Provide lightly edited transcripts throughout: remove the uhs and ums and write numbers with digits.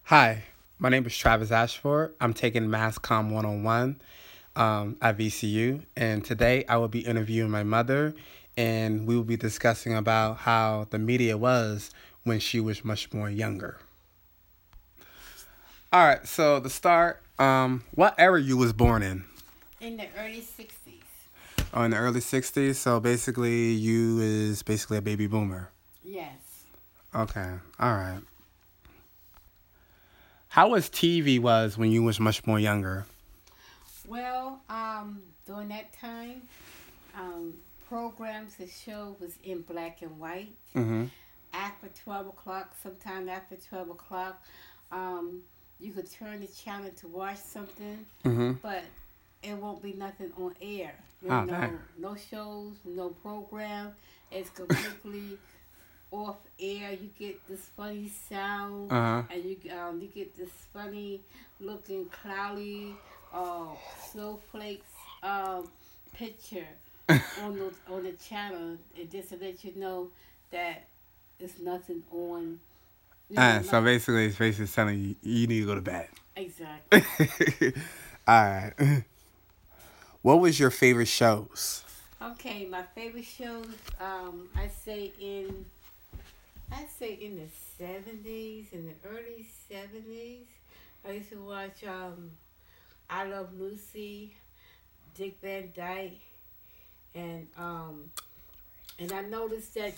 Hi, my name is Travis Ashford. I'm taking Mass Comm 101 at VCU, and today I will be interviewing my mother, and we will be discussing about how the media was when she was much more younger. All right, so to start, what era you was born in? In the early 60s. Oh, in the early '60s. So basically, you is basically a baby boomer. Yes. Okay, all right. How was TV was when you was much more younger? Well, during that time, um, programs the show was in black and white. Mm-hmm. After 12 o'clock, sometime after 12 o'clock, um, you could turn the channel to watch something, Mm-hmm. but it won't be nothing on air. You Oh, dang. know, no shows, no program. It's completely off air. You get this funny sound, Uh and you get this funny looking cloudy snowflakes picture huh. on the channel, and just to let you know that it's nothing on. You know, So not basically, it's basically telling you you need to go to bed. exactly. All right. What was your favorite shows? Okay, my favorite shows. I say in the 70s, in the early 70s. I used to watch I Love Lucy, Dick Van Dyke, and I noticed that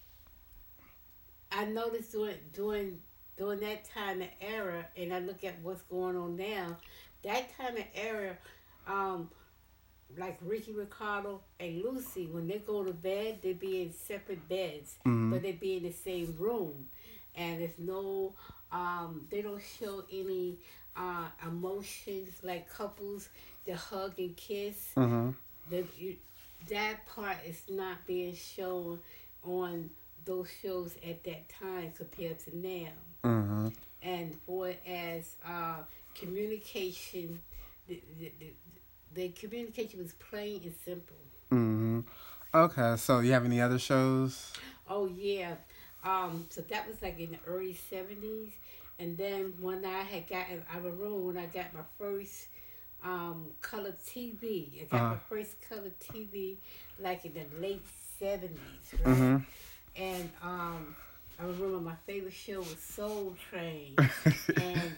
during that time and era, and I look at what's going on now. That time and era, um, like Ricky Ricardo and Lucy, when they go to bed, they be in separate beds, Mm-hmm. but they be in the same room, and there's no, they don't show any emotions like couples that hug and kiss. Mm-hmm. That you, that part is not being shown on those shows at that time compared to now. Mm-hmm. And for as communication, the, the, the, the communication was plain and simple. Mm-hmm. Okay. So, you have any other shows? Oh yeah, so that was like in the early 70s, and then when I had gotten, I remember when I got my first color TV. I got Uh. my first color TV like in the late 70s, right? Mm-hmm. And I remember my favorite show was Soul Train, and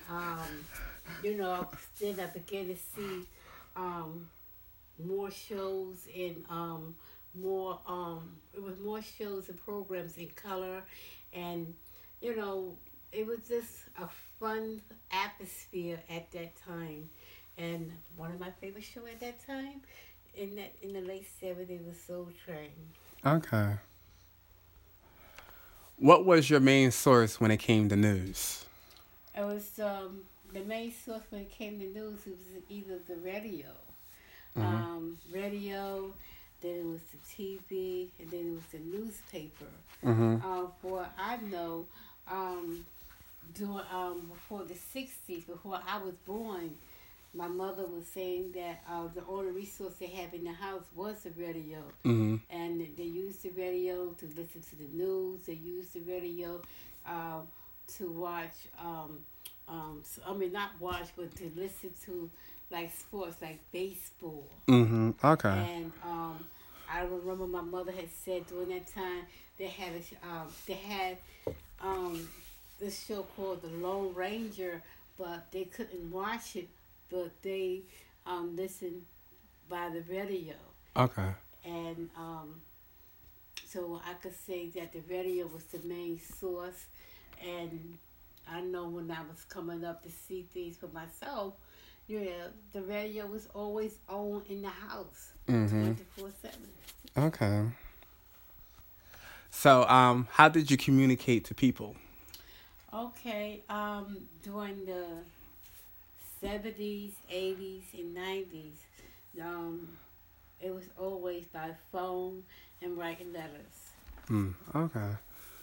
then I began to see um, more shows and more it was more shows and programs in color, and you know it was just a fun atmosphere at that time. And one of my favorite show at that time in the late 70s was Soul Train. Okay. What was your main source when it came to news? It was the main source when it came to news. It was either the Mm-hmm. radio, then it was the TV, and then it was the newspaper. Mm-hmm. For I know, during before the 60s, before I was born, my mother was saying that the only resource they have in the house was the radio, Mm-hmm. and they used the radio to listen to the news. They used the radio um, to watch. I mean, not watch, but to listen to like sports, like baseball. Mm-hmm. Okay. And I remember my mother had said during that time they had um, this show called The Lone Ranger, but they couldn't watch it, but they listened by the radio. Okay. And so I could say that the radio was the main source. And I know when I was coming up to see things for myself, yeah, the radio was always on in the house, Mm-hmm. 24/7. Okay. So, how did you communicate to people? Okay, during the 70s, 80s, and 90s, um, it was always by phone and writing letters. Okay.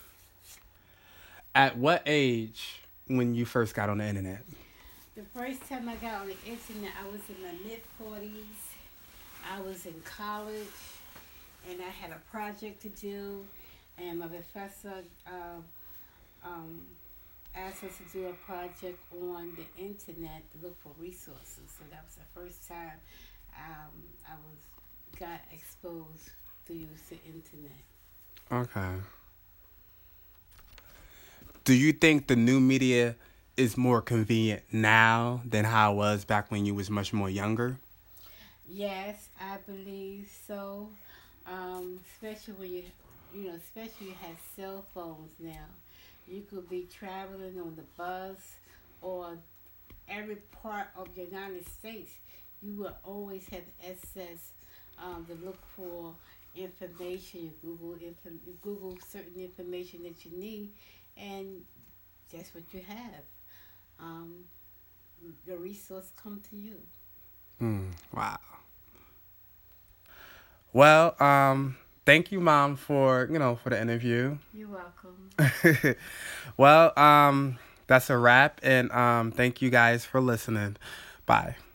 At what age when you first got on the internet? The first time I got on the internet, I was in my mid 40s. I was in college, and I had a project to do, and my professor um, asked us to do a project on the internet to look for resources. So that was the first time I was got exposed to use the internet. Okay. Do you think the new media is more convenient now than how it was back when you was much more younger? Yes, I believe so. Especially when especially you have cell phones now. You could be traveling on the bus or every part of the United States. You will always have access to look for information. You Google certain information that you need, and that's what you have. Um, the resource come to you. Wow. Well, thank you, Mom, for for the interview. You're welcome. Well, that's a wrap, and thank you guys for listening. Bye.